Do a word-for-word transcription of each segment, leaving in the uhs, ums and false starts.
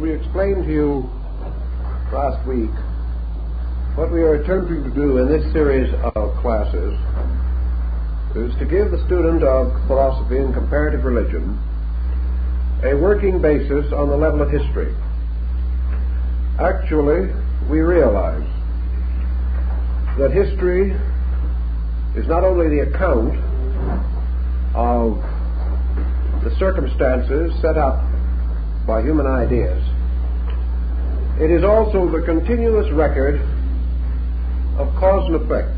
we explained to you last week, what we are attempting to do in this series of classes is to give the student of philosophy and comparative religion a working basis on the level of history. Actually, we realize that history is not only the account of the circumstances set up by human ideas, it is also the continuous record of cause and effect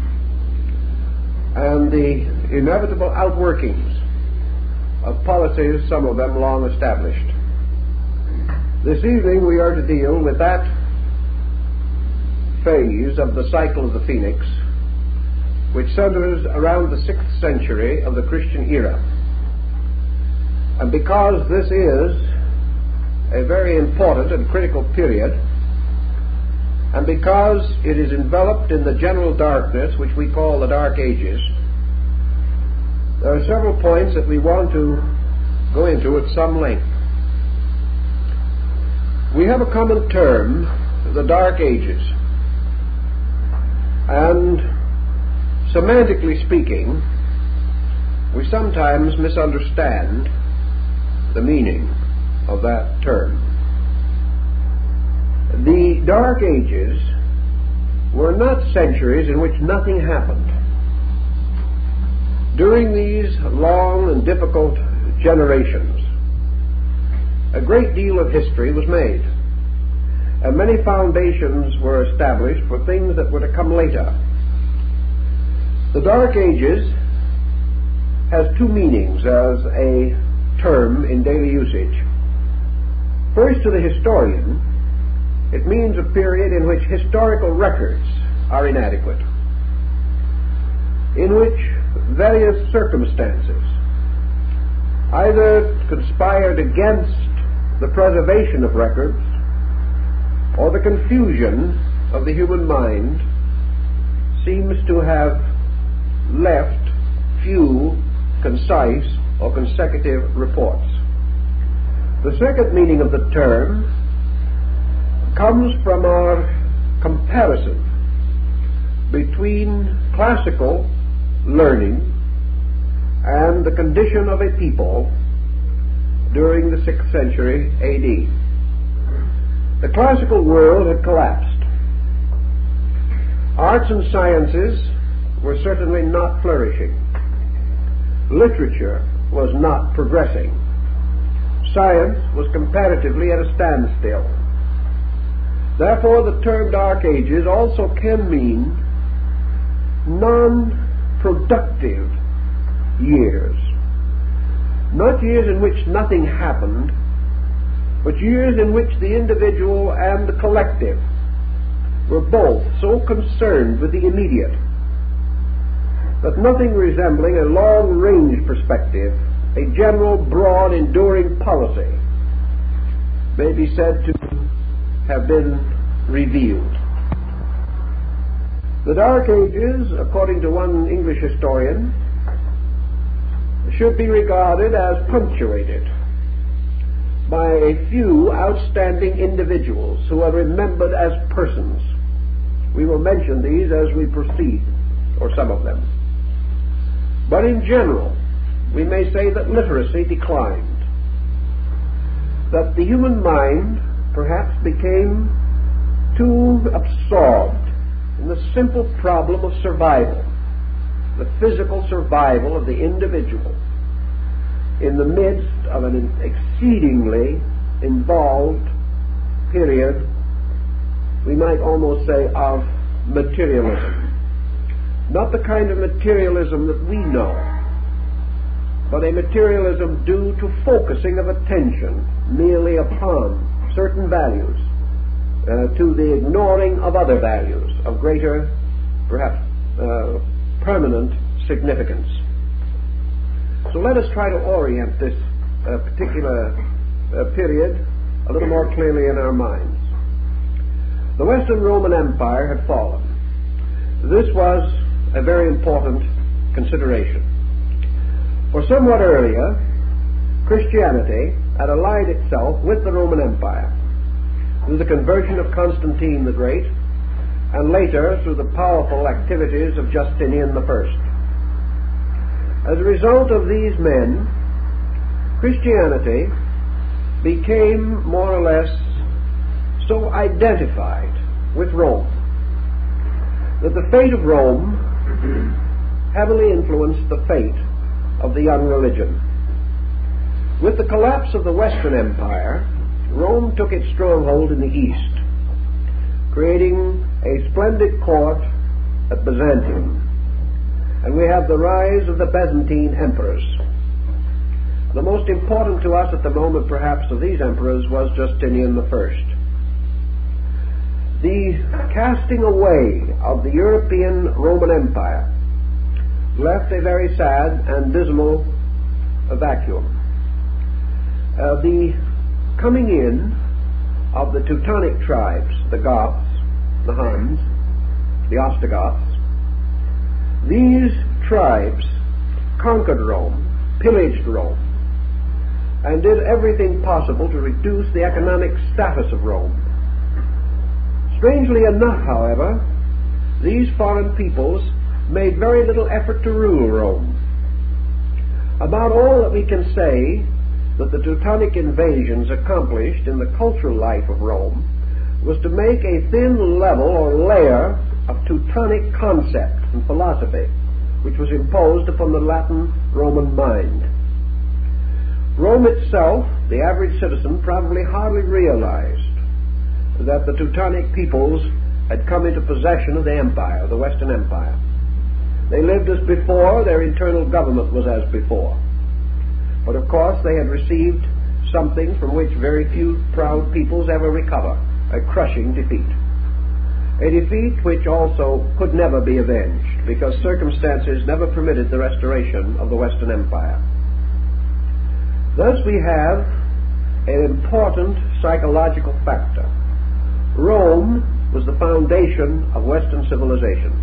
and the inevitable outworkings of policies, some of them long established. This evening we are to deal with that phase of the cycle of the Phoenix which centers around the sixth century of the Christian era. And because this is a very important and critical period, and because it is enveloped in the general darkness which we call the Dark Ages, there are several points that we want to go into at some length. We have a common term, the Dark Ages, and semantically speaking, we sometimes misunderstand the meaning of that term. The Dark Ages were not centuries in which nothing happened. During these long and difficult generations, a great deal of history was made, and many foundations were established for things that were to come later. The Dark Ages has two meanings as a term in daily usage. First, to the historian, it means a period in which historical records are inadequate, in which various circumstances either conspired against the preservation of records or the confusion of the human mind seems to have left few concise or consecutive reports. The second meaning of the term comes from our comparison between classical learning and the condition of a people during the sixth century A D. The classical world had collapsed. Arts and sciences were certainly not flourishing. Literature was not progressing. Science was comparatively at a standstill. Therefore, the term Dark Ages also can mean non-productive years. Not years in which nothing happened, but years in which the individual and the collective were both so concerned with the immediate that nothing resembling a long-range perspective, a general, broad, enduring policy, may be said to have been revealed. The Dark Ages, according to one English historian, should be regarded as punctuated by a few outstanding individuals who are remembered as persons. We will mention these as we proceed, or some of them. But in general, we may say that literacy declined, that the human mind perhaps became too absorbed in the simple problem of survival, the physical survival of the individual in the midst of an exceedingly involved period, we might almost say, of materialism. Not the kind of materialism that we know, but a materialism due to focusing of attention merely upon certain values, uh, to the ignoring of other values of greater, perhaps uh, permanent significance. So let us try to orient this uh, particular uh, period a little more clearly in our minds. The Western Roman Empire had fallen. This was a very important consideration. For somewhat earlier, Christianity had allied itself with the Roman Empire, through the conversion of Constantine the Great, and later through the powerful activities of Justinian the First. As a result of these men, Christianity became more or less so identified with Rome that the fate of Rome heavily influenced the fate of the young religion. With the collapse of the Western Empire, Rome took its stronghold in the East, creating a splendid court at Byzantium. And we have the rise of the Byzantine emperors. The most important to us at the moment, perhaps, of these emperors was Justinian the First. The casting away of the European Roman Empire left a very sad and dismal vacuum. Uh, the coming in of the Teutonic tribes, the Goths, the Huns, the Ostrogoths, these tribes conquered Rome, pillaged Rome, and did everything possible to reduce the economic status of Rome. Strangely enough, however, these foreign peoples made very little effort to rule Rome. About all that we can say that the Teutonic invasions accomplished in the cultural life of Rome was to make a thin level or layer of Teutonic concept and philosophy, which was imposed upon the Latin Roman mind. Rome itself, the average citizen, probably hardly realized that the Teutonic peoples had come into possession of the empire, the Western Empire. They lived as before, their internal government was as before. But of course they had received something from which very few proud peoples ever recover, a crushing defeat. A defeat which also could never be avenged, because circumstances never permitted the restoration of the Western Empire. Thus we have an important psychological factor. Rome was the foundation of Western civilization.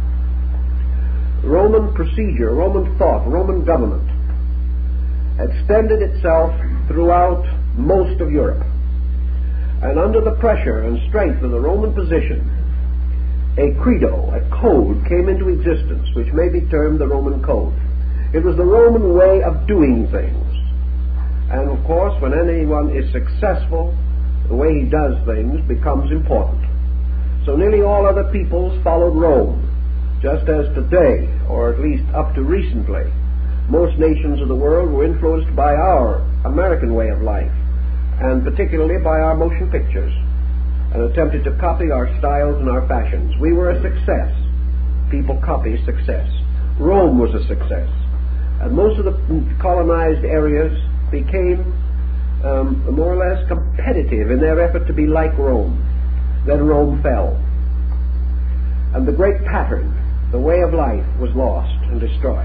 Roman procedure, Roman thought, Roman government extended itself throughout most of Europe. And under the pressure and strength of the Roman position, a credo, a code came into existence, which may be termed the Roman code. It was the Roman way of doing things. And of course, when anyone is successful, the way he does things becomes important. So nearly all other peoples followed Rome, just as today, or at least up to recently, most nations of the world were influenced by our American way of life, and particularly by our motion pictures, and attempted to copy our styles and our fashions. We were a success. People copy success. Rome was a success. And most of the colonized areas became um, more or less competitive in their effort to be like Rome. Then Rome fell. And the great pattern, the way of life, was lost and destroyed.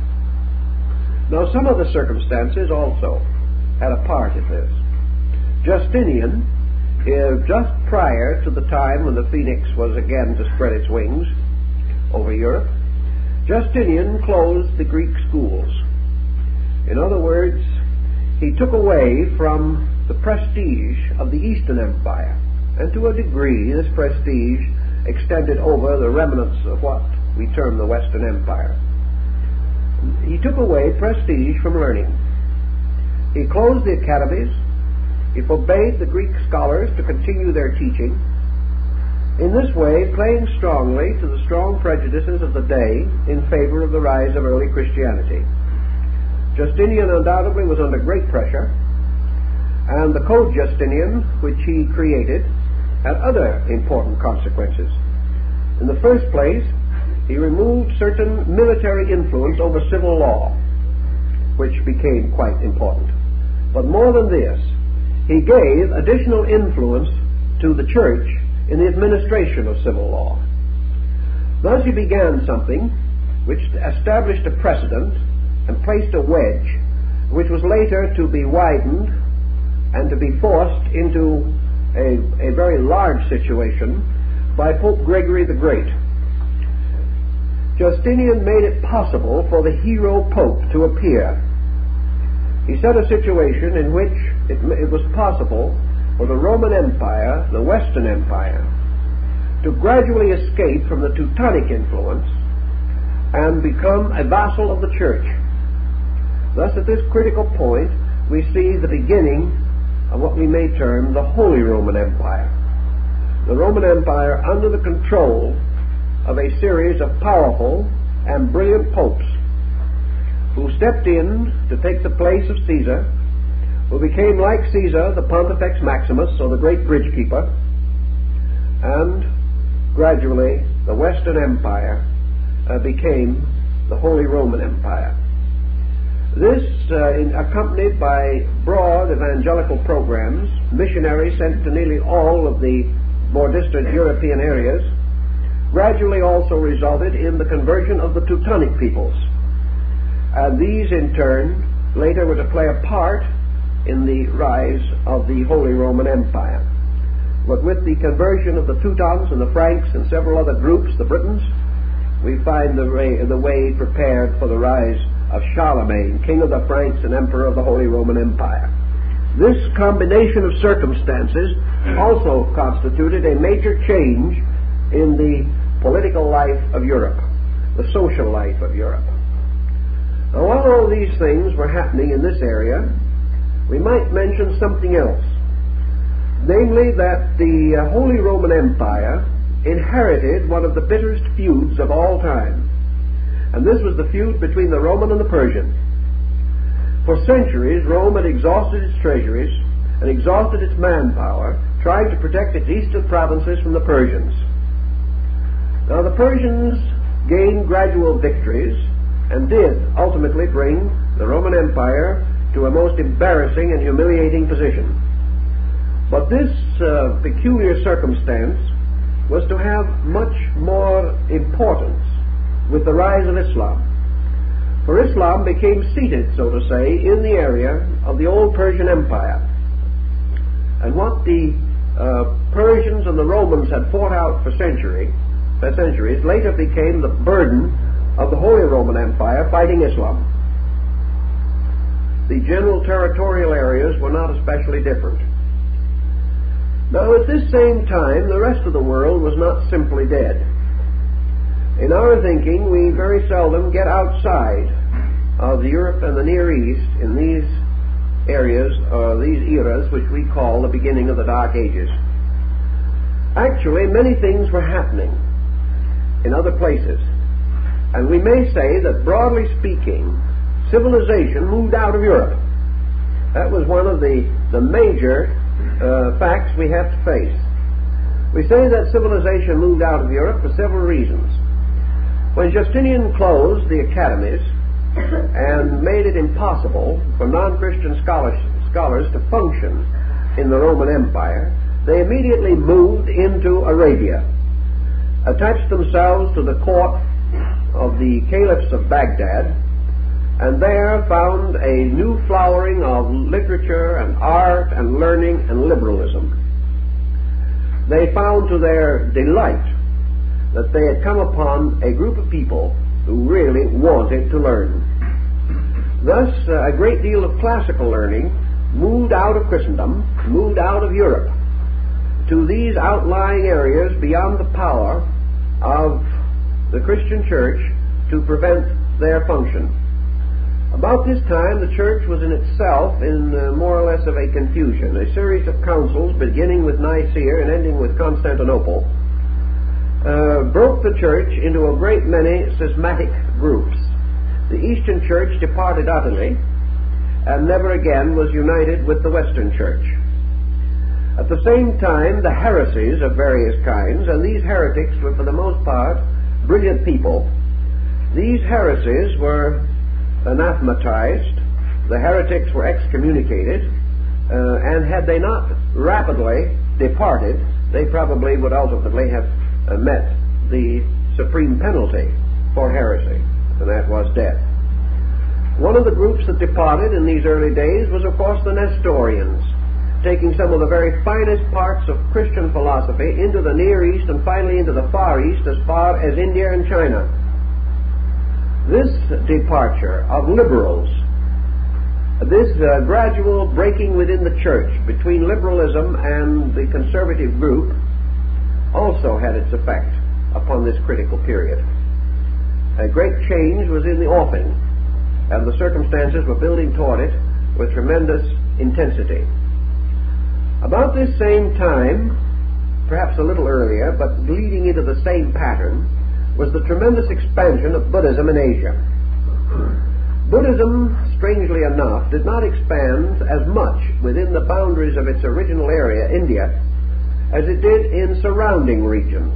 Now some of the circumstances also had a part in this. Justinian, uh, just prior to the time when the phoenix was again to spread its wings over Europe, Justinian closed the Greek schools. In other words, he took away from the prestige of the Eastern Empire, and to a degree this prestige extended over the remnants of what we term the Western Empire. He took away prestige from learning. He closed the academies. He forbade the Greek scholars to continue their teaching, in this way playing strongly to the strong prejudices of the day in favor of the rise of early Christianity. Justinian undoubtedly was under great pressure, and the Code Justinian, which he created, had other important consequences. In the first place, he removed certain military influence over civil law, which became quite important. But more than this, he gave additional influence to the church in the administration of civil law. Thus he began something which established a precedent and placed a wedge, which was later to be widened and to be forced into a, a very large situation by Pope Gregory the Great. Justinian made it possible for the hero pope to appear. He set a situation in which it, it was possible for the Roman Empire, the Western Empire, to gradually escape from the Teutonic influence and become a vassal of the Church. Thus, at this critical point, we see the beginning of what we may term the Holy Roman Empire. The Roman Empire under the control of a series of powerful and brilliant popes who stepped in to take the place of Caesar, who became like Caesar, the Pontifex Maximus, or the great bridge keeper, and gradually the Western Empire uh, became the Holy Roman Empire. This, uh, in, accompanied by broad evangelical programs, missionaries sent to nearly all of the more distant European areas, gradually also resulted in the conversion of the Teutonic peoples. And these, in turn, later were to play a part in the rise of the Holy Roman Empire. But with the conversion of the Teutons and the Franks and several other groups, the Britons, we find the way, the way prepared for the rise of Charlemagne, king of the Franks and emperor of the Holy Roman Empire. This combination of circumstances also constituted a major change in the political life of Europe, the social life of Europe. Now, while all these things were happening in this area, we might mention something else, namely that the uh, Holy Roman Empire inherited one of the bitterest feuds of all time, and this was the feud between the Roman and the Persian. For centuries, Rome had exhausted its treasuries and exhausted its manpower trying to protect its eastern provinces from the Persians. Now, the Persians gained gradual victories and did ultimately bring the Roman Empire to a most embarrassing and humiliating position. But this uh, peculiar circumstance was to have much more importance with the rise of Islam. For Islam became seated, so to say, in the area of the old Persian Empire. And what the uh, Persians and the Romans had fought out for century, for centuries later became the burden of the Holy Roman Empire fighting Islam. The general territorial areas were not especially different. Now, at this same time, the rest of the world was not simply dead. In our thinking, we very seldom get outside of Europe and the Near East in these areas, or these eras, which we call the beginning of the Dark Ages. Actually, many things were happening in other places. And we may say that, broadly speaking, civilization moved out of Europe. That was one of the, the major uh, facts we have to face. We say that civilization moved out of Europe for several reasons. When Justinian closed the academies and made it impossible for non-Christian scholars, scholars to function in the Roman Empire, they immediately moved into Arabia, attached themselves to the court of the caliphs of Baghdad, and there found a new flowering of literature and art and learning and liberalism. They found to their delight that they had come upon a group of people who really wanted to learn. Thus, uh, a great deal of classical learning moved out of Christendom, moved out of Europe, to these outlying areas beyond the power of the Christian church to prevent their function. About this time, the church was in itself in uh, more or less of a confusion. A series of councils, beginning with Nicaea and ending with Constantinople, uh, broke the church into a great many schismatic groups. The Eastern Church departed utterly and never again was united with the Western Church. At the same time, the heresies of various kinds, and these heretics were for the most part brilliant people, these heresies were anathematized, the heretics were excommunicated, uh, and had they not rapidly departed, they probably would ultimately have uh, met the supreme penalty for heresy, and that was death. One of the groups that departed in these early days was, of course, the Nestorians, taking some of the very finest parts of Christian philosophy into the Near East and finally into the Far East as far as India and China. This departure of liberals This uh, gradual breaking within the church between liberalism and the conservative group also had its effect upon this critical period. A great change was in the offing, and the circumstances were building toward it with tremendous intensity. About this same time, perhaps a little earlier, but leading into the same pattern, was the tremendous expansion of Buddhism in Asia. Buddhism, strangely enough, did not expand as much within the boundaries of its original area, India, as it did in surrounding regions.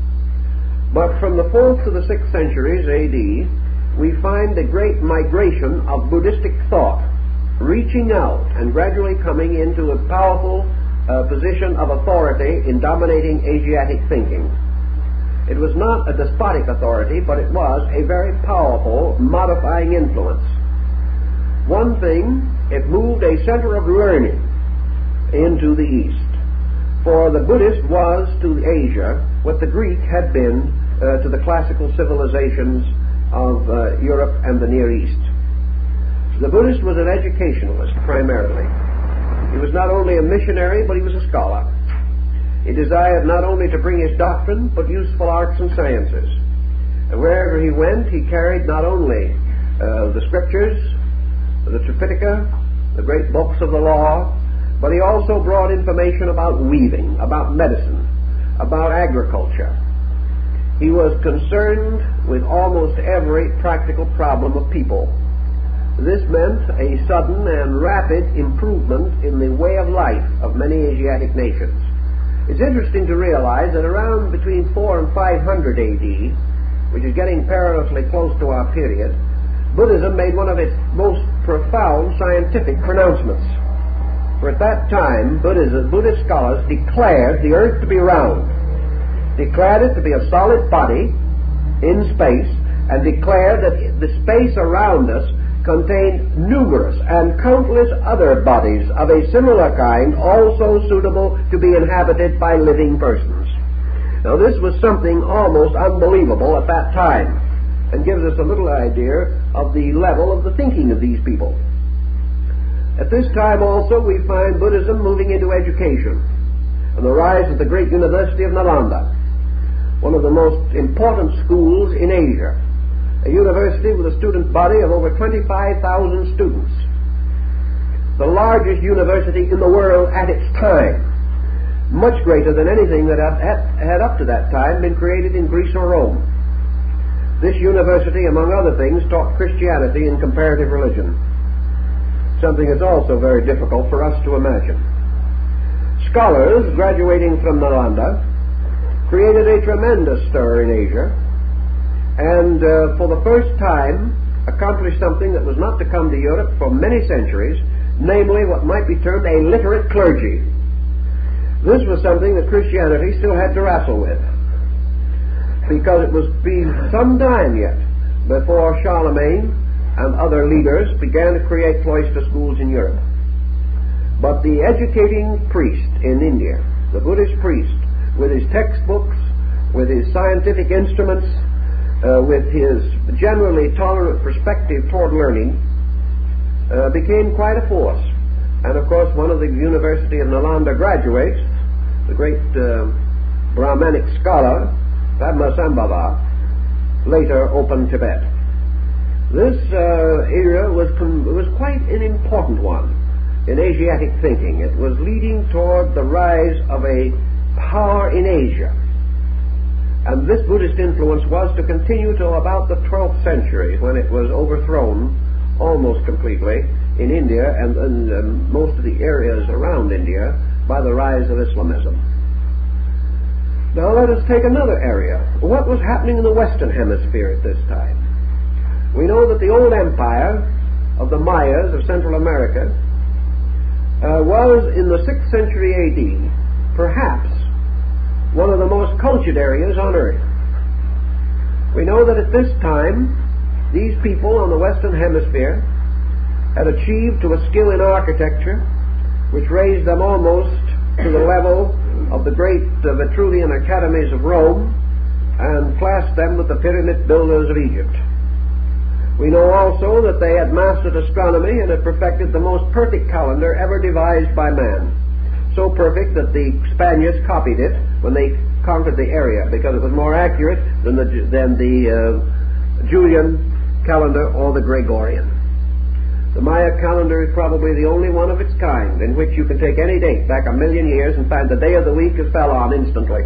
But from the fourth to the sixth centuries A D, we find a great migration of Buddhistic thought, reaching out and gradually coming into a powerful uh, position of authority in dominating Asiatic thinking. It was not a despotic authority, but it was a very powerful modifying influence. One thing, it moved a center of learning into the East. For the Buddhist was to Asia what the Greek had been uh, to the classical civilizations of uh, Europe and the Near East. The Buddhist was an educationalist primarily. He was not only a missionary, but he was a scholar. He desired not only to bring his doctrine, but useful arts and sciences. And wherever he went, he carried not only uh, the scriptures, the Tripitaka, the great books of the law, but he also brought information about weaving, about medicine, about agriculture. He was concerned with almost every practical problem of people. This meant a sudden and rapid improvement in the way of life of many Asiatic nations. It's interesting to realize that around between four and five hundred A D, which is getting perilously close to our period, Buddhism made one of its most profound scientific pronouncements. For at that time, Buddhism, Buddhist scholars declared the earth to be round, declared it to be a solid body in space, and declared that the space around us contained numerous and countless other bodies of a similar kind, also suitable to be inhabited by living persons. Now, this was something almost unbelievable at that time, and gives us a little idea of the level of the thinking of these people. At this time also we find Buddhism moving into education and the rise of the great University of Nalanda, one of the most important schools in Asia, a university with a student body of over twenty-five thousand students, the largest university in the world at its time, much greater than anything that had, had up to that time been created in Greece or Rome. This university, among other things, taught Christianity and comparative religion, something that's also very difficult for us to imagine. Scholars graduating from Nalanda created a tremendous stir in Asia, and uh, for the first time accomplished something that was not to come to Europe for many centuries, namely what might be termed a literate clergy. This was something that Christianity still had to wrestle with, because it was be some time yet before Charlemagne and other leaders began to create cloister schools in Europe. But the educating priest in India, the Buddhist priest, with his textbooks, with his scientific instruments, uh, with his generally tolerant perspective toward learning, uh, became quite a force. And of course, one of the University of Nalanda graduates, the great uh, Brahmanic scholar, Padmasambhava, later opened Tibet. This uh, era was, com- was quite an important one in Asiatic thinking. It was leading toward the rise of a power in Asia. And this Buddhist influence was to continue till about the twelfth century, when it was overthrown almost completely in India and in um, most of the areas around India by the rise of Islamism. Now let us take another area. What was happening in the Western Hemisphere at this time? We know that the old empire of the Mayas of Central America uh, was in the sixth century A D perhaps one of the most cultured areas on earth. We know that at this time these people on the Western Hemisphere had achieved to a skill in architecture which raised them almost to the level of the great uh, Vitruvian academies of Rome and classed them with the pyramid builders of Egypt. We know also that they had mastered astronomy and had perfected the most perfect calendar ever devised by man. So perfect that the Spaniards copied it when they conquered the area, because it was more accurate than the, than the uh, Julian calendar or the Gregorian. The Maya calendar is probably the only one of its kind in which you can take any date back a million years and find the day of the week is fell on instantly.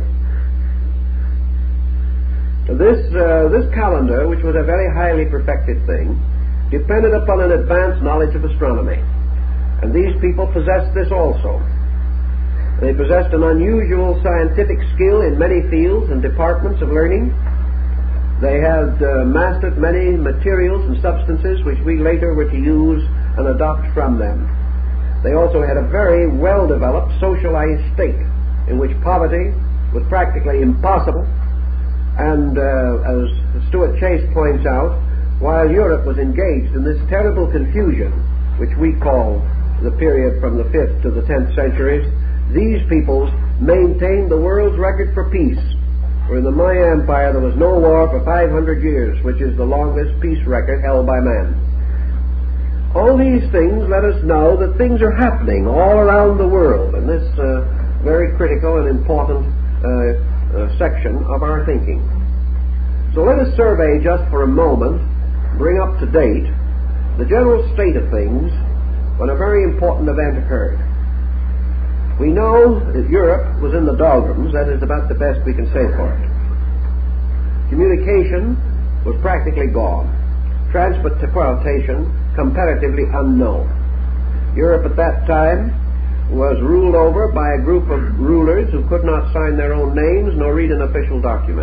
This, uh, this calendar, which was a very highly perfected thing, depended upon an advanced knowledge of astronomy. And these people possessed this also. They possessed an unusual scientific skill in many fields and departments of learning. They had uh, mastered many materials and substances which we later were to use and adopt from them. They also had a very well-developed socialized state in which poverty was practically impossible. And uh, as Stuart Chase points out, while Europe was engaged in this terrible confusion, which we call the period from the fifth to the tenth centuries, these peoples maintained the world's record for peace. For in the Maya Empire there was no war for five hundred years, which is the longest peace record held by man. All these things let us know that things are happening all around the world, and this uh, very critical and important uh, Uh, section of our thinking. So let us survey just for a moment, bring up to date, the general state of things when a very important event occurred. We know that Europe was in the doldrums. That is about the best we can say for it. Communication was practically gone. Transportation comparatively unknown. Europe at that time was ruled over by a group of rulers who could not sign their own names nor read an official document.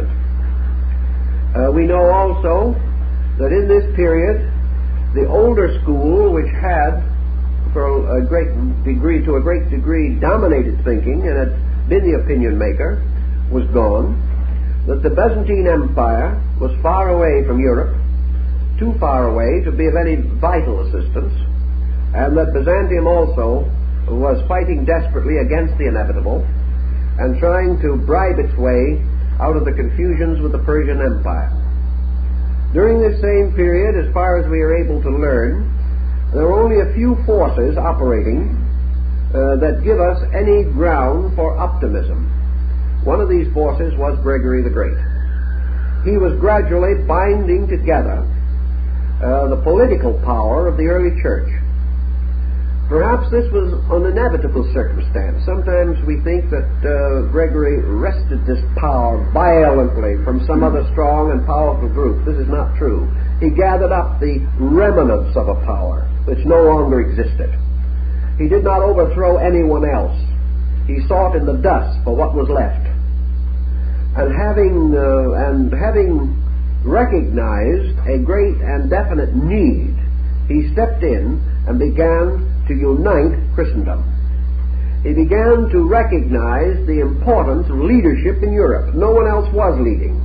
Uh, we know also that in this period, the older school, which had, for a great degree, to a great degree, dominated thinking and had been the opinion maker, was gone. That the Byzantine Empire was far away from Europe, too far away to be of any vital assistance, and that Byzantium also was fighting desperately against the inevitable and trying to bribe its way out of the confusions with the Persian Empire. During this same period, as far as we are able to learn, there were only a few forces operating uh, that give us any ground for optimism. One of these forces was Gregory the Great. He was gradually binding together uh, the political power of the early church. Perhaps this was an inevitable circumstance. Sometimes we think that uh, Gregory wrested this power violently from some other strong and powerful group. This is not true. He gathered up the remnants of a power which no longer existed. He did not overthrow anyone else. He sought in the dust for what was left. And having, uh, and having recognized a great and definite need, he stepped in and began to unite Christendom. He began to recognize the importance of leadership in Europe. No one else was leading.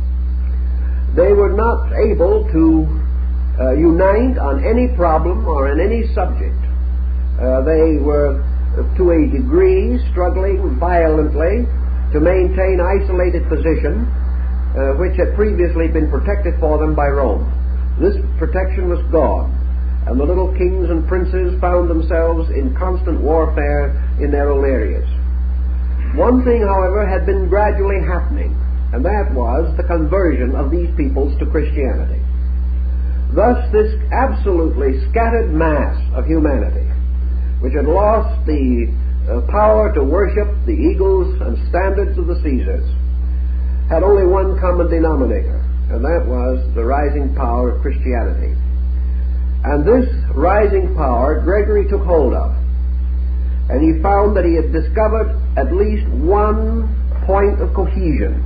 They were not able to uh, unite on any problem or on any subject. Uh, they were, uh, to a degree, struggling violently to maintain isolated position, uh, which had previously been protected for them by Rome. This protection was gone, and the little kings and princes found themselves in constant warfare in their own areas. One thing, however, had been gradually happening, and that was the conversion of these peoples to Christianity. Thus, this absolutely scattered mass of humanity, which had lost the uh, power to worship the eagles and standards of the Caesars, had only one common denominator, and that was the rising power of Christianity. And this rising power Gregory took hold of. And he found that he had discovered at least one point of cohesion.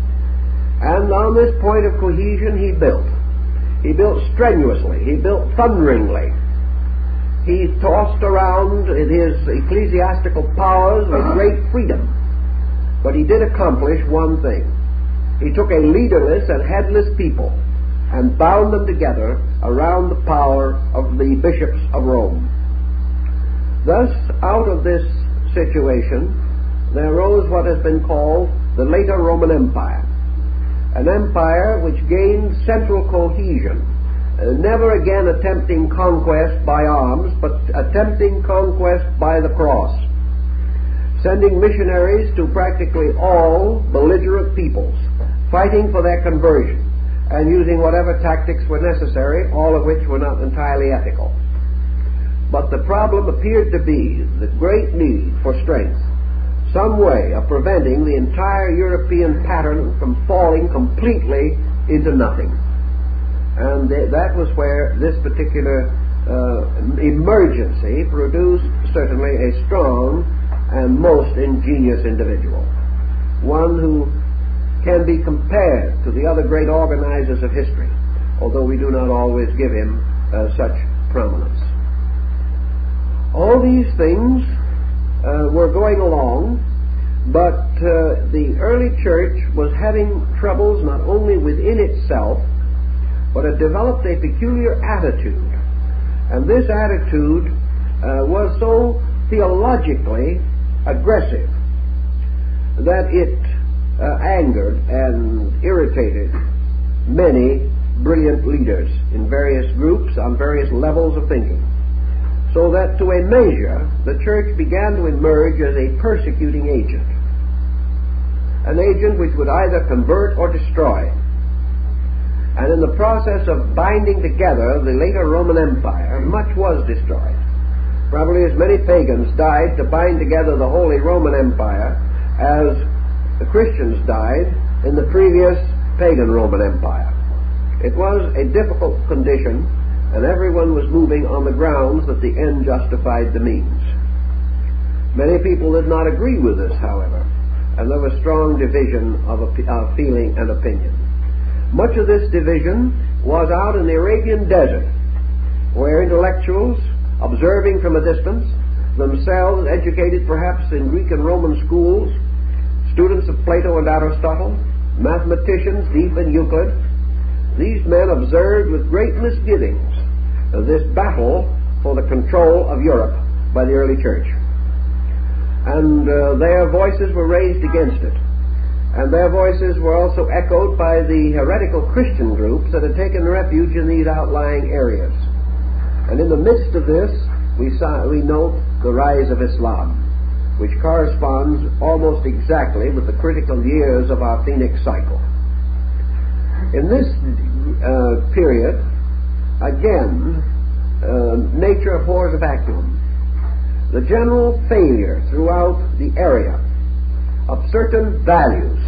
And on this point of cohesion he built. He built strenuously. He built thunderingly. He tossed around his ecclesiastical powers with great freedom. But he did accomplish one thing. He took a leaderless and headless people and bound them together around the power of the bishops of Rome. Thus, out of this situation, there arose what has been called the later Roman Empire, an empire which gained central cohesion uh, never again attempting conquest by arms, but attempting conquest by the cross, sending missionaries to practically all belligerent peoples, fighting for their conversion, and using whatever tactics were necessary, all of which were not entirely ethical. But the problem appeared to be the great need for strength, some way of preventing the entire European pattern from falling completely into nothing. And th- that was where this particular uh, emergency produced certainly a strong and most ingenious individual, one who can be compared to the other great organizers of history, although we do not always give him uh, such prominence. All these things Uh, were going along, but uh, the early church was having troubles not only within itself, but it developed a peculiar attitude. And this attitude uh, was so theologically aggressive that it uh, angered and irritated many brilliant leaders in various groups on various levels of thinking. So that to a measure, the church began to emerge as a persecuting agent, an agent which would either convert or destroy. And in the process of binding together the later Roman Empire, much was destroyed. Probably as many pagans died to bind together the Holy Roman Empire as the Christians died in the previous pagan Roman Empire. It was a difficult condition, and everyone was moving on the grounds that the end justified the means. Many people did not agree with this, however, and there was strong division of, of feeling and opinion. Much of this division was out in the Arabian desert, where intellectuals, observing from a distance, themselves educated perhaps in Greek and Roman schools, students of Plato and Aristotle, mathematicians deep in Euclid, these men observed with great misgivings this battle for the control of Europe by the early church. And uh, their voices were raised against it. And their voices were also echoed by the heretical Christian groups that had taken refuge in these outlying areas. And in the midst of this, we, saw, we note the rise of Islam, which corresponds almost exactly with the critical years of our Phoenix cycle. In this uh, period, again, uh, nature abhors a vacuum. The general failure throughout the area of certain values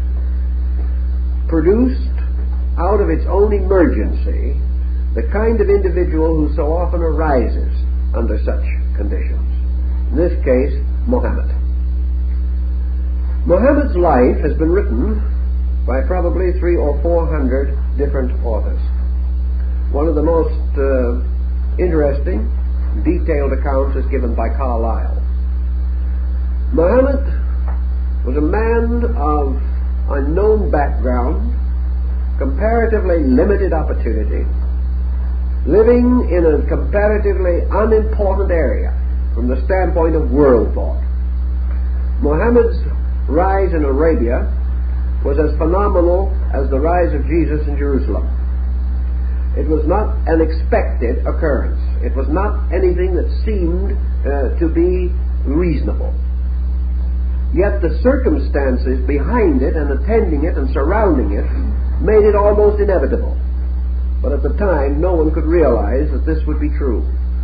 produced out of its own emergency the kind of individual who so often arises under such conditions. In this case, Mohammed. Mohammed's life has been written by probably three or four hundred different authors. One of the most uh, interesting, detailed accounts is given by Carlyle. Mohammed was a man of unknown background, comparatively limited opportunity, living in a comparatively unimportant area from the standpoint of world thought. Muhammad's rise in Arabia was as phenomenal as the rise of Jesus in Jerusalem. It was not an expected occurrence. It was not anything that seemed uh, to be reasonable. Yet the circumstances behind it and attending it and surrounding it made it almost inevitable. But at the time, no one could realize that this would be true.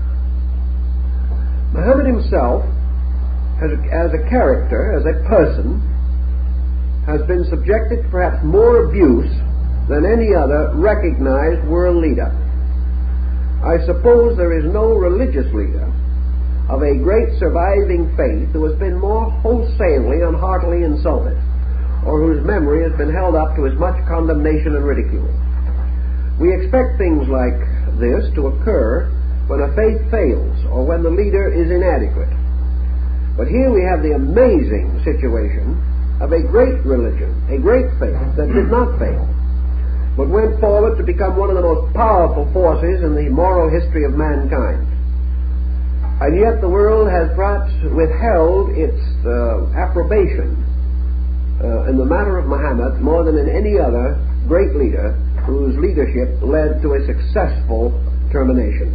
Muhammad himself, as a, as a character, as a person, has been subjected to perhaps more abuse than any other recognized world leader. I suppose there is no religious leader of a great surviving faith who has been more wholesalely and heartily insulted, or whose memory has been held up to as much condemnation and ridicule. We expect things like this to occur when a faith fails or when the leader is inadequate. But here we have the amazing situation of a great religion, a great faith that did not fail, but went forward to become one of the most powerful forces in the moral history of mankind. And yet the world has perhaps withheld its uh, approbation uh, in the matter of Muhammad more than in any other great leader whose leadership led to a successful termination.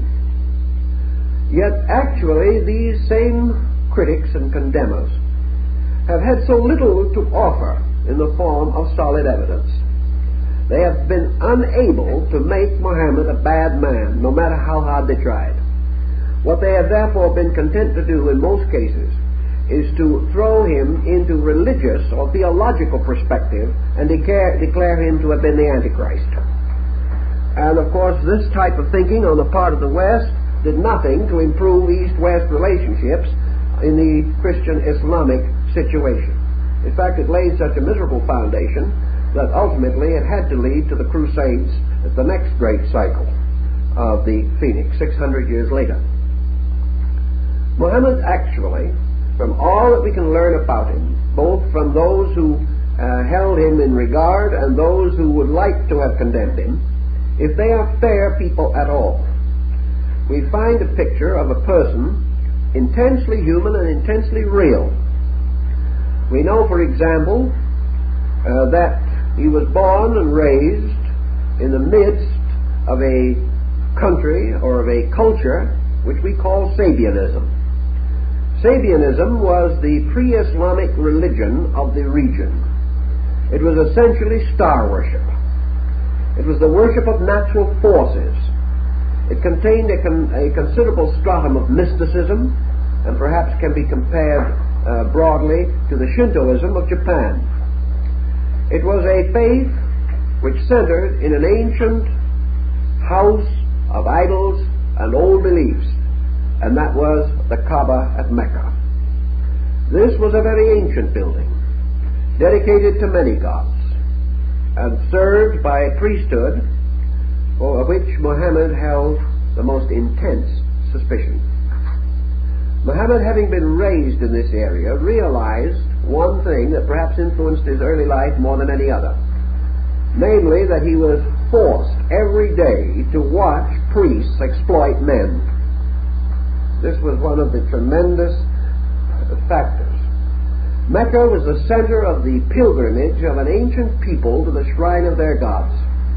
Yet actually these same critics and condemners have had so little to offer in the form of solid evidence. They have been unable to make Muhammad a bad man, no matter how hard they tried. What they have therefore been content to do in most cases is to throw him into religious or theological perspective and declare, declare him to have been the Antichrist. And of course this type of thinking on the part of the West did nothing to improve East-West relationships in the Christian-Islamic situation. In fact, it laid such a miserable foundation that ultimately it had to lead to the Crusades at the next great cycle of the Phoenix, six hundred years later. Muhammad actually, from all that we can learn about him, both from those who uh, held him in regard and those who would like to have condemned him, if they are fair people at all, we find a picture of a person intensely human and intensely real. We know, for example, uh, that he was born and raised in the midst of a country or of a culture which we call Sabianism. Sabianism was the pre-Islamic religion of the region. It was essentially star worship. It was the worship of natural forces. It contained a, con- a considerable stratum of mysticism, and perhaps can be compared uh, broadly to the Shintoism of Japan. It was a faith which centered in an ancient house of idols and old beliefs, and that was the Kaaba at Mecca. This was a very ancient building, dedicated to many gods, and served by a priesthood of which Muhammad held the most intense suspicion. Muhammad, having been raised in this area, realized one thing that perhaps influenced his early life more than any other, namely that he was forced every day to watch priests exploit men. This was one of the tremendous factors. Mecca was the center of the pilgrimage of an ancient people to the shrine of their gods.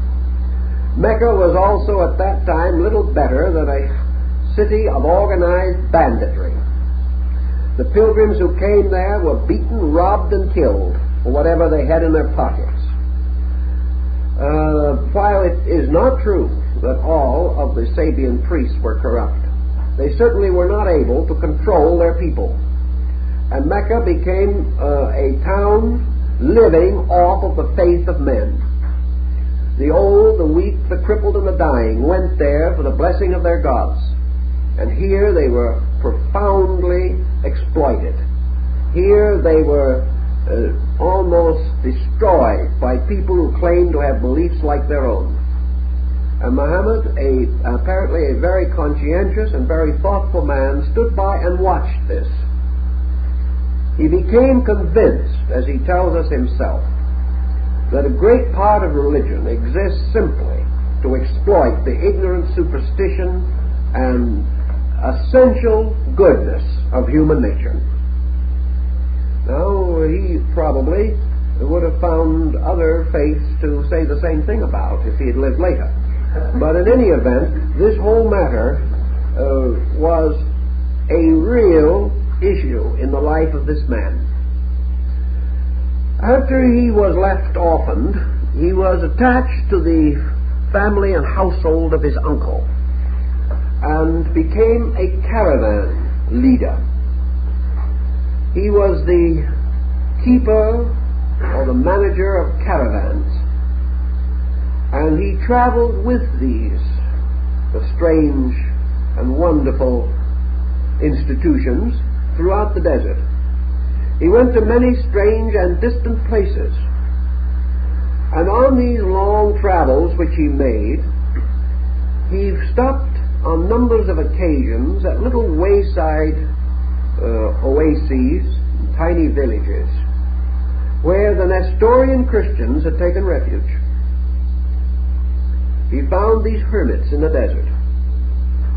Mecca was also at that time little better than a city of organized banditry. The pilgrims who came there were beaten, robbed, and killed for whatever they had in their pockets. Uh, while it is not true that all of the Sabian priests were corrupt, they certainly were not able to control their people. And Mecca became uh, a town living off of the faith of men. The old, the weak, the crippled, and the dying went there for the blessing of their gods. And here they were profoundly exploited. Here they were uh, almost destroyed by people who claimed to have beliefs like their own. And Muhammad, a, apparently a very conscientious and very thoughtful man, stood by and watched this. He became convinced, as he tells us himself, that a great part of religion exists simply to exploit the ignorant superstition and essential goodness of human nature. Now, he probably would have found other faiths to say the same thing about if he had lived later. But in any event, this whole matter uh, was a real issue in the life of this man. After he was left orphaned, he was attached to the family and household of his uncle and became a caravan leader. He was the keeper or the manager of caravans, and he traveled with these, the strange and wonderful institutions, throughout the desert. He went to many strange and distant places, and on these long travels which he made, he stopped on numbers of occasions at little wayside uh, oases, tiny villages, where the Nestorian Christians had taken refuge. He found these hermits in the desert.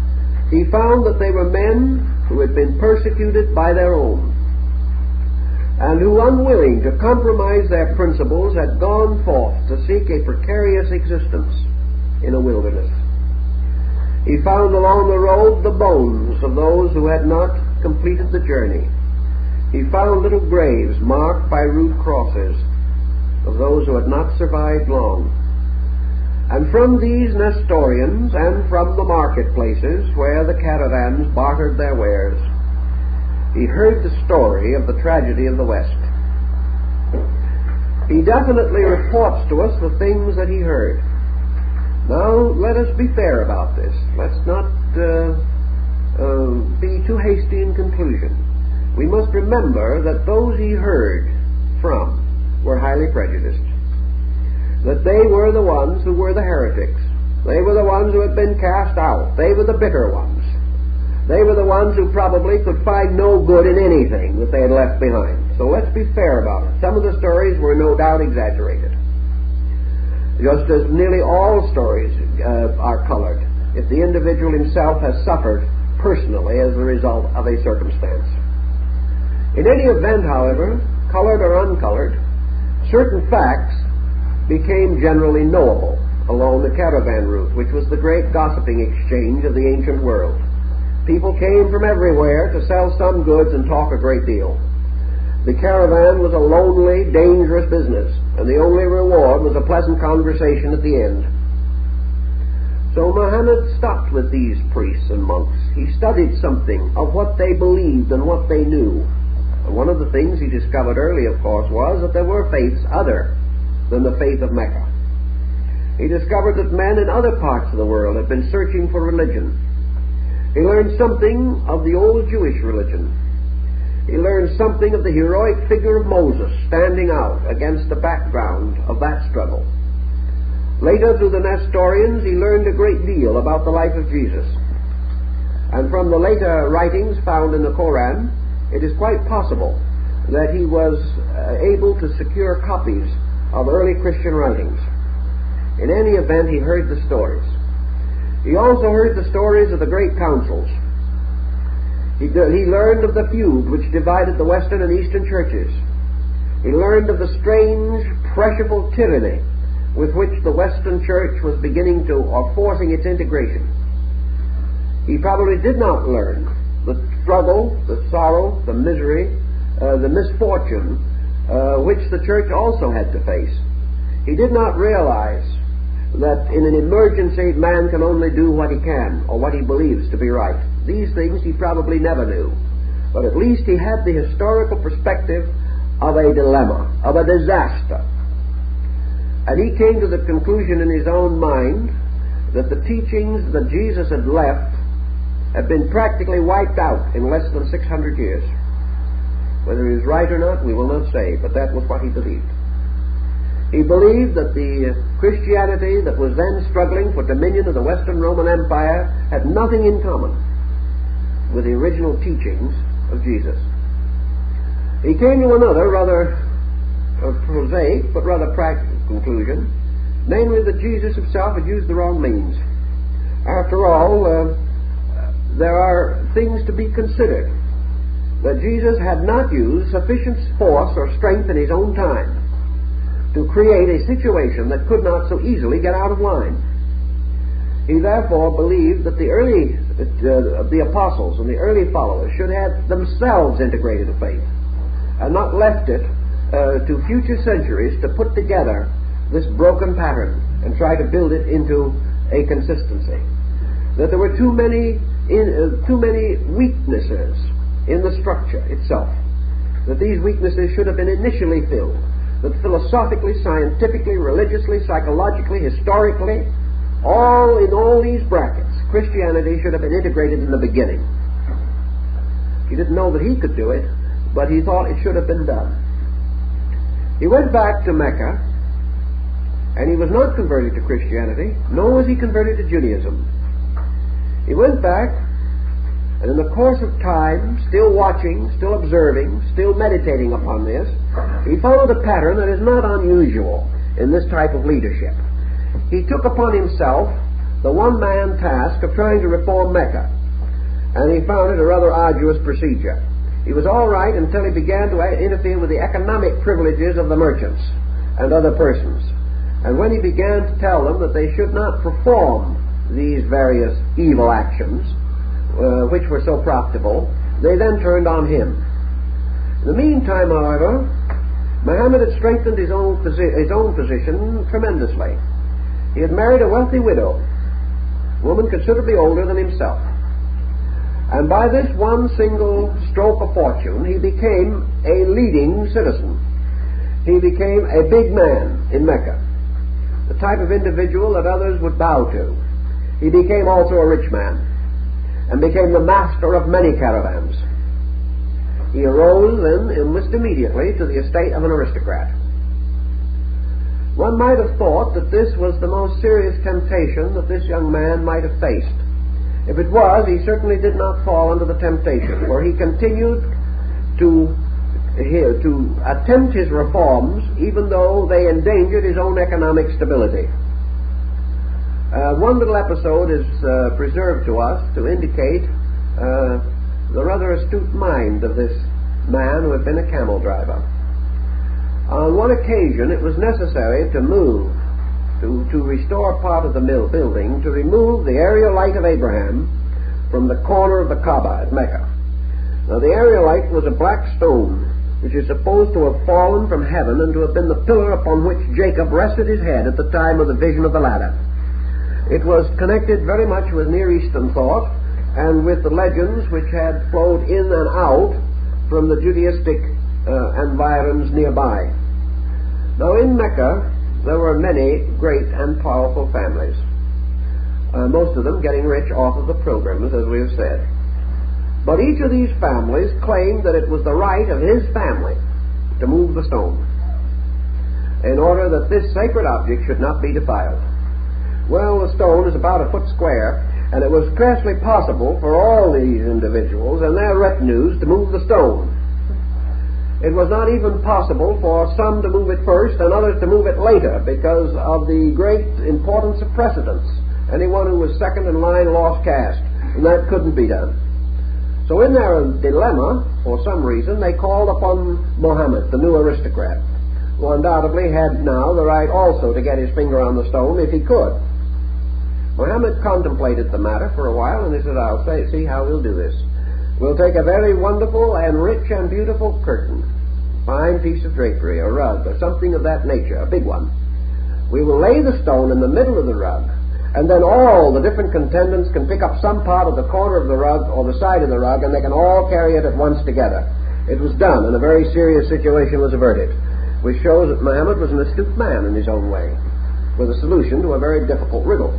He found that they were men who had been persecuted by their own. and who, unwilling to compromise their principles, had gone forth to seek a precarious existence in a wilderness. He found along the road the bones of those who had not completed the journey. He found little graves marked by rude crosses of those who had not survived long. And from these Nestorians and from the marketplaces where the caravans bartered their wares, he heard the story of the tragedy of the West. He definitely reports to us the things that he heard. Now, let us be fair about this. Let's not uh, uh, be too hasty in conclusion. We must remember that those he heard from were highly prejudiced. That they were the ones who were the heretics. They were the ones who had been cast out. They were the bitter ones. They were the ones who probably could find no good in anything that they had left behind. So let's be fair about it. Some of the stories were no doubt exaggerated. Just as nearly all stories uh, are colored if the individual himself has suffered personally as a result of a circumstance. In any event, however, colored or uncolored, certain facts became generally knowable along the caravan route, which was the great gossiping exchange of the ancient world. People came from everywhere to sell some goods and talk a great deal. The caravan was a lonely, dangerous business, and the only reward was a pleasant conversation at the end. So Muhammad stopped with these priests and monks. He studied something of what they believed and what they knew. And one of the things he discovered early, of course, was that there were faiths other than the faith of Mecca. He discovered that men in other parts of the world had been searching for religion. He learned something of the old Jewish religion. He learned something of the heroic figure of Moses standing out against the background of that struggle. Later, through the Nestorians, he learned a great deal about the life of Jesus. And from the later writings found in the Koran, it is quite possible that he was uh, able to secure copies of early Christian writings. In any event, he heard the stories. He also heard the stories of the great councils. He, he learned of the feud which divided the Western and Eastern churches. He learned of the strange, pressure-ful tyranny with which the Western church was beginning to, or forcing its integration. He probably did not learn the struggle, the sorrow, the misery, uh, the misfortune uh, which the church also had to face. He did not realize that in an emergency man can only do what he can or what he believes to be right. These things he probably never knew. But at least he had the historical perspective of a dilemma, of a disaster. And he came to the conclusion in his own mind that the teachings that Jesus had left had been practically wiped out in less than six hundred years. Whether he was right or not, we will not say, but that was what he believed. He believed that the Christianity that was then struggling for dominion of the Western Roman Empire had nothing in common with the original teachings of Jesus. He came to another rather uh, prosaic but rather practical conclusion, namely that Jesus himself had used the wrong means. After all, uh, there are things to be considered. That Jesus had not used sufficient force or strength in his own time to create a situation that could not so easily get out of line. He therefore believed that the early uh, the apostles and the early followers should have themselves integrated the faith and not left it uh, to future centuries to put together this broken pattern and try to build it into a consistency. That there were too many in, uh, too many weaknesses in the structure itself. That these weaknesses should have been initially filled. That philosophically, scientifically, religiously, psychologically, historically, all in all these brackets, Christianity should have been integrated in the beginning. He didn't know that he could do it, but he thought it should have been done. He went back to Mecca, and he was not converted to Christianity, nor was he converted to Judaism. He went back, and in the course of time, still watching, still observing, still meditating upon this, he followed a pattern that is not unusual in this type of leadership. He took upon himself the one-man task of trying to reform Mecca, and he found it a rather arduous procedure. He was all right until he began to interfere with the economic privileges of the merchants and other persons. And when he began to tell them that they should not perform these various evil actions, uh, which were so profitable, they then turned on him. In the meantime, however, Muhammad had strengthened his own, posi- his own position tremendously. He had married a wealthy widow, a woman considerably older than himself. And by this one single stroke of fortune, he became a leading citizen. He became a big man in Mecca, the type of individual that others would bow to. He became also a rich man and became the master of many caravans. He arose then almost immediately to the estate of an aristocrat. One might have thought that this was the most serious temptation that this young man might have faced. If it was, he certainly did not fall under the temptation, for he continued to, here, to attempt his reforms even though they endangered his own economic stability. Uh, one little episode is uh, preserved to us to indicate uh, the rather astute mind of this man who had been a camel driver. On one occasion it was necessary to move, to, to restore part of the mill building, to remove the areolite of Abraham from the corner of the Kaaba at Mecca. Now the areolite was a black stone which is supposed to have fallen from heaven and to have been the pillar upon which Jacob rested his head at the time of the vision of the ladder. It was connected very much with Near Eastern thought and with the legends which had flowed in and out from the Judaistic uh, environs nearby. Now in Mecca there were many great and powerful families, uh, most of them getting rich off of the pilgrims, as we have said. But each of these families claimed that it was the right of his family to move the stone in order that this sacred object should not be defiled. Well, the stone is about a foot square, and it was scarcely possible for all these individuals and their retinues to move the stone. It was not even possible for some to move it first and others to move it later because of the great importance of precedence. Anyone who was second in line lost caste, and that couldn't be done. So in their dilemma, for some reason, they called upon Muhammad, the new aristocrat, who undoubtedly had now the right also to get his finger on the stone if he could. Muhammad contemplated the matter for a while, and he said, I'll say, see how we'll do this. We'll take a very wonderful and rich and beautiful curtain, fine piece of drapery, a rug, or something of that nature, a big one. We will lay the stone in the middle of the rug, and then all the different contendants can pick up some part of the corner of the rug or the side of the rug, and they can all carry it at once together. It was done, and a very serious situation was averted, which shows that Muhammad was an astute man in his own way, with a solution to a very difficult riddle.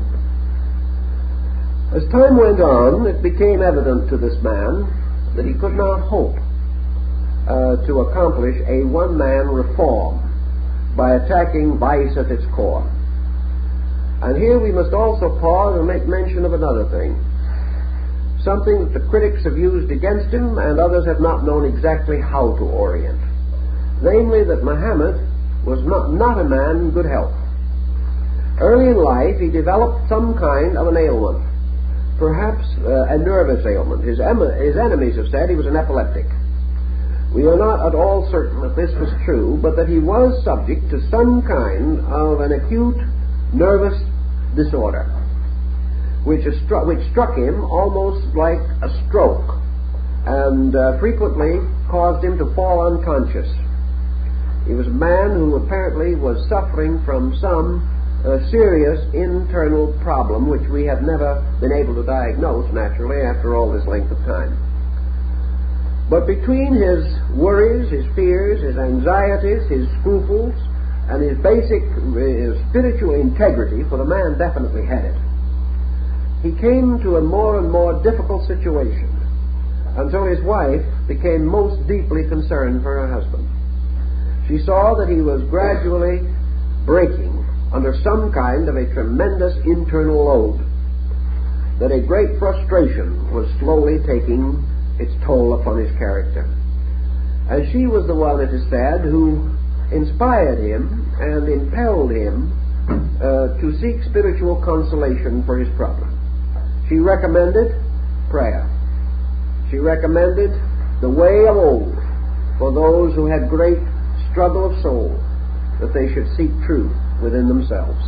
As time went on, it became evident to this man that he could not hope uh, to accomplish a one-man reform by attacking vice at its core. And here we must also pause and make mention of another thing, something that the critics have used against him and others have not known exactly how to orient. Namely, that Muhammad was not, not a man in good health. Early in life, he developed some kind of an ailment, perhaps uh, a nervous ailment. His, em- his enemies have said he was an epileptic. We are not at all certain that this was true, but that he was subject to some kind of an acute nervous disorder, which, stru- which struck him almost like a stroke and uh, frequently caused him to fall unconscious. He was a man who apparently was suffering from some a serious internal problem which we have never been able to diagnose, naturally, after all this length of time. But between his worries, his fears, his anxieties, his scruples, and his basic his spiritual integrity, for the man definitely had it, he came to a more and more difficult situation until his wife became most deeply concerned for her husband. She saw that he was gradually breaking under some kind of a tremendous internal load, that a great frustration was slowly taking its toll upon his character. And she was the one, it is said, who inspired him and impelled him uh, to seek spiritual consolation for his problem. She recommended prayer. She recommended the way of old for those who had great struggle of soul, that they should seek truth within themselves.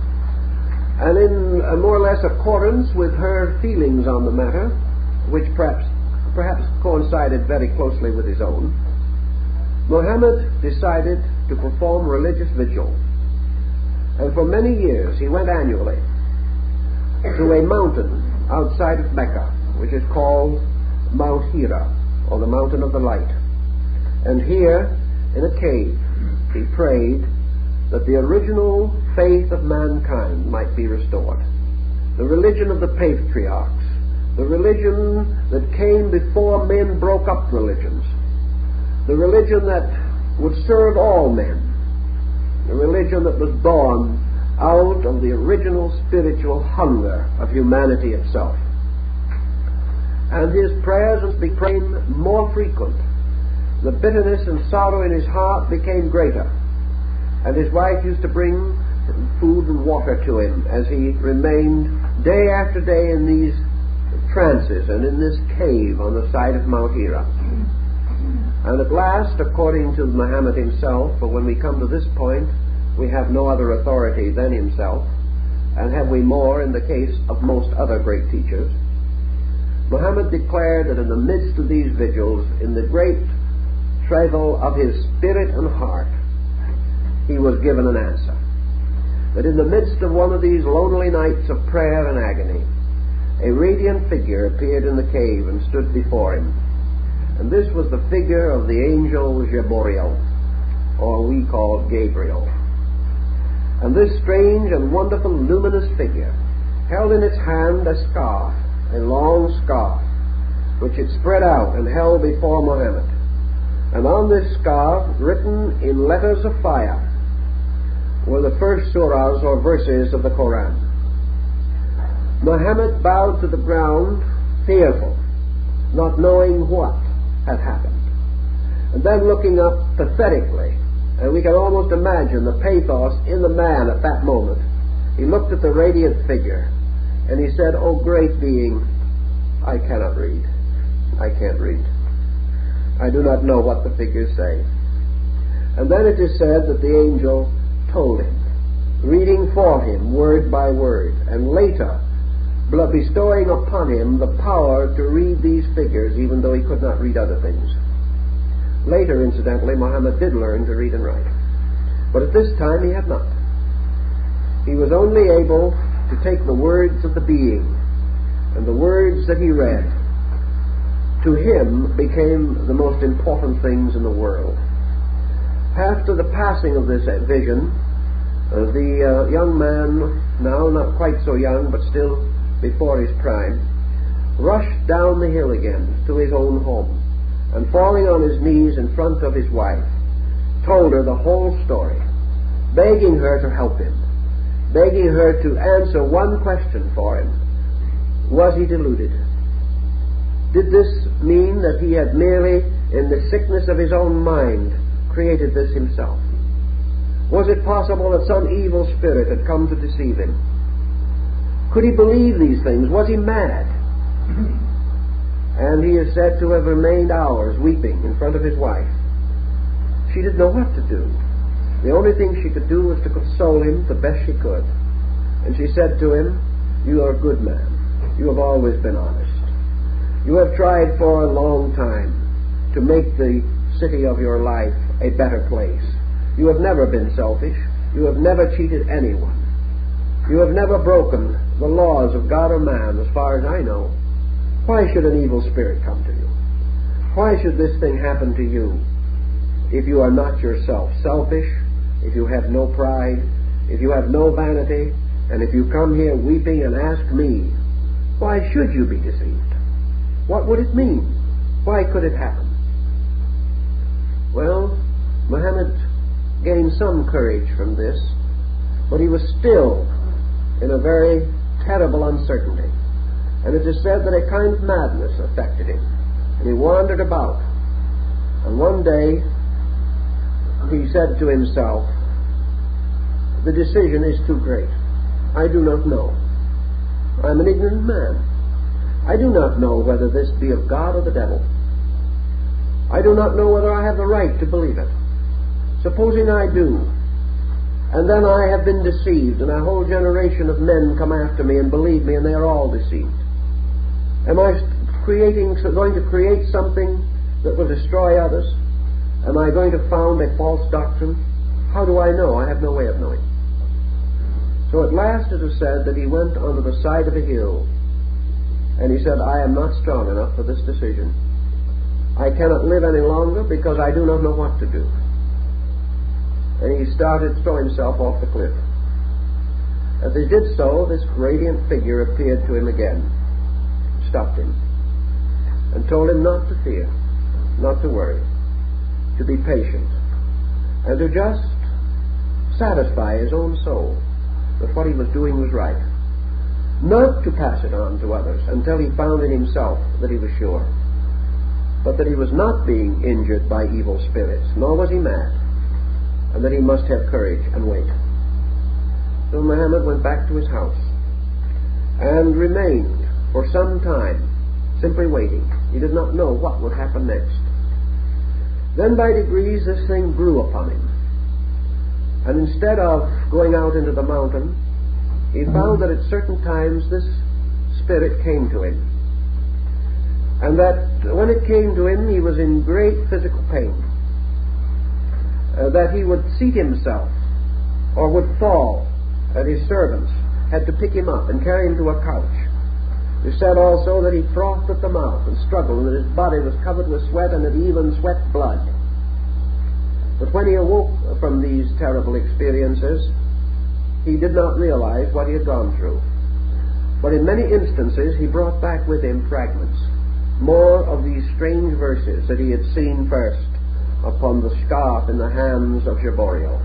And in uh, more or less accordance with her feelings on the matter, which perhaps, perhaps coincided very closely with his own, Muhammad decided to perform religious vigil. And for many years he went annually to a mountain outside of Mecca, which is called Mount Hira, or the Mountain of the Light. And here, in a cave, he prayed that the original faith of mankind might be restored. The religion of the patriarchs, the religion that came before men broke up religions, the religion that would serve all men, the religion that was born out of the original spiritual hunger of humanity itself. And his prayers became more frequent. The bitterness and sorrow in his heart became greater. And his wife used to bring food and water to him as he remained day after day in these trances and in this cave on the side of Mount Hira. And at last, according to Muhammad himself, for when we come to this point, we have no other authority than himself, and have we more in the case of most other great teachers, Muhammad declared that in the midst of these vigils, in the great travail of his spirit and heart, he was given an answer. That in the midst of one of these lonely nights of prayer and agony, a radiant figure appeared in the cave and stood before him. And this was the figure of the angel Gabriel, or we call Gabriel. And this strange and wonderful luminous figure held in its hand a scarf, a long scarf, which it spread out and held before Muhammad. And on this scarf, written in letters of fire, were the first surahs or verses of the Quran. Muhammad bowed to the ground, fearful, not knowing what had happened. And then looking up pathetically, and we can almost imagine the pathos in the man at that moment, he looked at the radiant figure, and he said, "O great being, I cannot read. I can't read. I do not know what the figures say." And then it is said that the angel told him, reading for him word by word, and later bestowing upon him the power to read these figures, even though he could not read other things. Later, incidentally, Muhammad did learn to read and write. But at this time he had not. He was only able to take the words of the being, and the words that he read, to him became the most important things in the world. After the passing of this vision, uh, the uh, young man, now not quite so young, but still before his prime, rushed down the hill again to his own home, and falling on his knees in front of his wife, told her the whole story, begging her to help him, begging her to answer one question for him. Was he deluded? Did this mean that he had merely, in the sickness of his own mind, created this himself? Was it possible that some evil spirit had come to deceive him? Could he believe these things? Was he mad? And he is said to have remained hours weeping in front of his wife. She didn't know what to do. The only thing she could do was to console him the best she could. And she said to him, "You are a good man. You have always been honest. You have tried for a long time to make the city of your life a better place. You have never been selfish. You have never cheated anyone. You have never broken the laws of God or man, as far as I know. Why should an evil spirit come to you? Why should this thing happen to you if you are not yourself selfish, if you have no pride, if you have no vanity, and if you come here weeping and ask me, why should you be deceived? What would it mean? Why could it happen?" Well, Muhammad gained some courage from this, but he was still in a very terrible uncertainty. And it is said that a kind of madness affected him, and he wandered about. And one day he said to himself, "The decision is too great. I do not know. I am an ignorant man. I do not know whether this be of God or the devil. I do not know whether I have the right to believe it. Supposing I do, and then I have been deceived, and a whole generation of men come after me and believe me, and they are all deceived. Am I creating, going to create something that will destroy others? Am I going to found a false doctrine? How do I know? I have no way of knowing. So at last it is said that he went onto the side of a hill, and he said, I am not strong enough for this decision. I cannot live any longer because I do not know what to do. And he started to throw himself off the cliff. As he did so, this radiant figure appeared to him again, stopped him, and told him not to fear, not to worry, to be patient, and to just satisfy his own soul that what he was doing was right, not to pass it on to others until he found in himself that he was sure, but that he was not being injured by evil spirits, nor was he mad, and that he must have courage and wait. So Muhammad went back to his house and remained for some time simply waiting. He did not know what would happen next. Then by degrees this thing grew upon him, and instead of going out into the mountain, he found that at certain times this spirit came to him, and that when it came to him he was in great physical pain, uh, that he would seat himself or would fall, and his servants had to pick him up and carry him to a couch. It said also that he frothed at the mouth and struggled, and that his body was covered with sweat, and it even sweat blood. But when he awoke from these terrible experiences, he did not realize what he had gone through. But in many instances he brought back with him fragments, more of these strange verses that he had seen first upon the scarf in the hands of Jaboriel.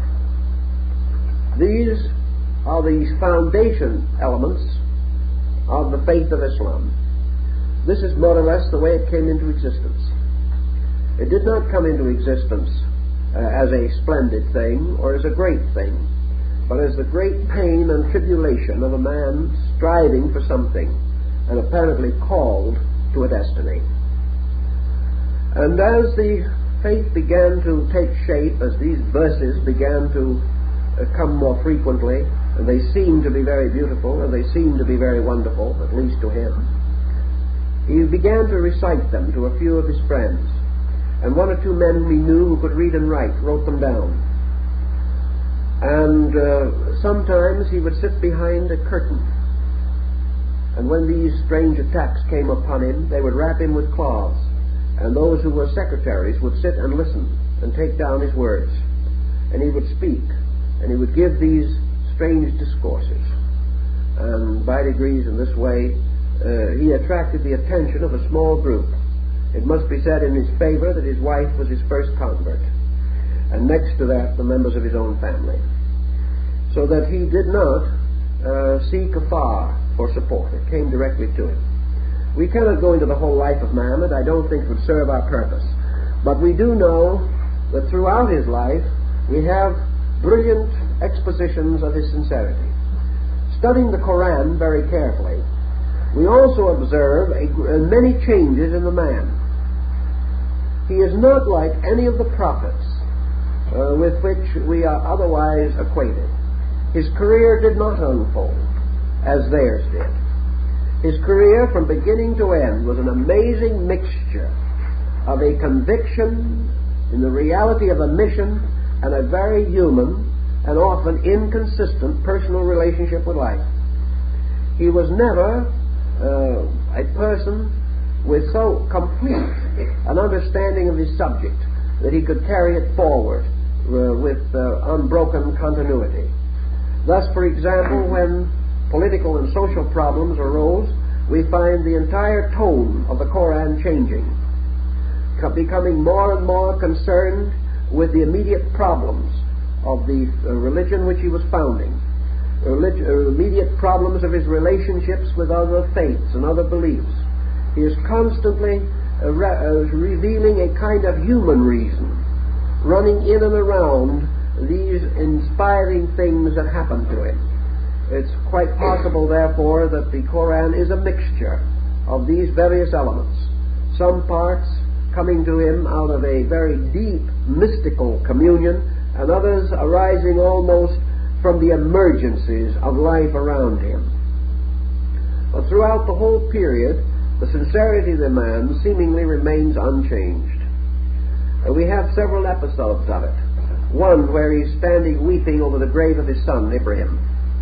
These are the foundation elements of the faith of Islam. This is more or less the way it came into existence. It did not come into existence uh, as a splendid thing or as a great thing, but as the great pain and tribulation of a man striving for something and apparently called to a destiny. And as the faith began to take shape, as these verses began to uh, come more frequently, and they seemed to be very beautiful, and they seemed to be very wonderful, at least to him, he began to recite them to a few of his friends. And one or two men whom he knew who could read and write wrote them down. And uh, sometimes he would sit behind a curtain, and when these strange attacks came upon him, they would wrap him with cloths, and those who were secretaries would sit and listen and take down his words, and he would speak, and he would give these strange discourses. And by degrees in this way uh, he attracted the attention of a small group. It must be said in his favor that his wife was his first convert, and next to that the members of his own family, so that he did not uh, seek afar for support. It came directly to him. We cannot go into the whole life of Muhammad. I don't think it would serve our purpose, but we do know that throughout his life we have brilliant expositions of his sincerity. Studying the Koran very carefully, we also observe a, a many changes in the man. He is not like any of the prophets uh, with which we are otherwise acquainted. His career did not unfold as theirs did. His career from beginning to end was an amazing mixture of a conviction in the reality of a mission and a very human and often inconsistent personal relationship with life. He was never uh, a person with so complete an understanding of his subject that he could carry it forward uh, with uh, unbroken continuity. Thus, for example, when political and social problems arose, we find the entire tone of the Koran changing, becoming more and more concerned with the immediate problems of the uh, religion which he was founding, relig- uh, immediate problems of his relationships with other faiths and other beliefs. He is constantly uh, re- uh, revealing a kind of human reason, running in and around these inspiring things that happen to him. It's quite possible, therefore, that the Koran is a mixture of these various elements, some parts coming to him out of a very deep mystical communion, and others arising almost from the emergencies of life around him. But throughout the whole period, the sincerity of the man seemingly remains unchanged. Uh, we have several episodes of it. One where he's standing weeping over the grave of his son, Abraham.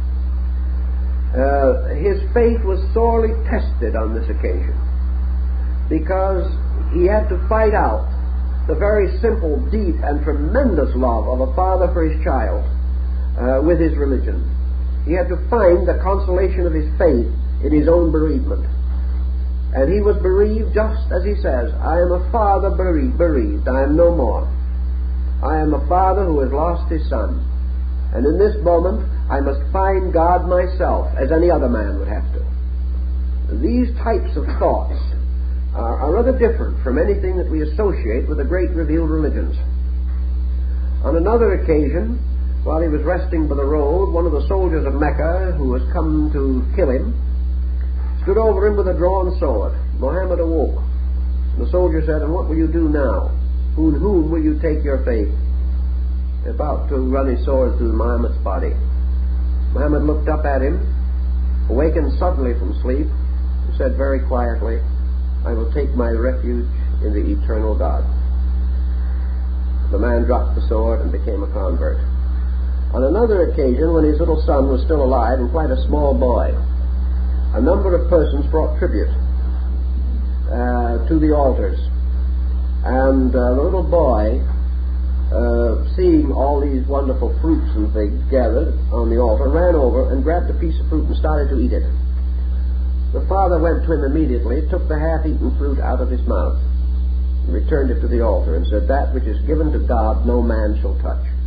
Uh, his faith was sorely tested on this occasion because he had to fight out the very simple, deep, and tremendous love of a father for his child uh, with his religion. He had to find the consolation of his faith in his own bereavement. And he was bereaved just as he says, I am a father bereaved, bereaved. I am no more. I am a father who has lost his son. And in this moment, I must find God myself, as any other man would have to. These types of thoughts are, are rather different from anything that we associate with the great revealed religions. On another occasion, while he was resting by the road, one of the soldiers of Mecca, who was come to kill him, stood over him with a drawn sword. Muhammad awoke. The soldier said, and what will you do now? In whom will you take your faith? About to run his sword through Muhammad's body. Muhammad looked up at him, awakened suddenly from sleep, and said very quietly, I will take my refuge in the eternal God. The man dropped the sword and became a convert. On another occasion, when his little son was still alive and quite a small boy, a number of persons brought tribute uh, to the altars. And uh, the little boy, uh, seeing all these wonderful fruits and things gathered on the altar, ran over and grabbed a piece of fruit and started to eat it. The father went to him immediately, took the half-eaten fruit out of his mouth, and returned it to the altar, and said, that which is given to God no man shall touch.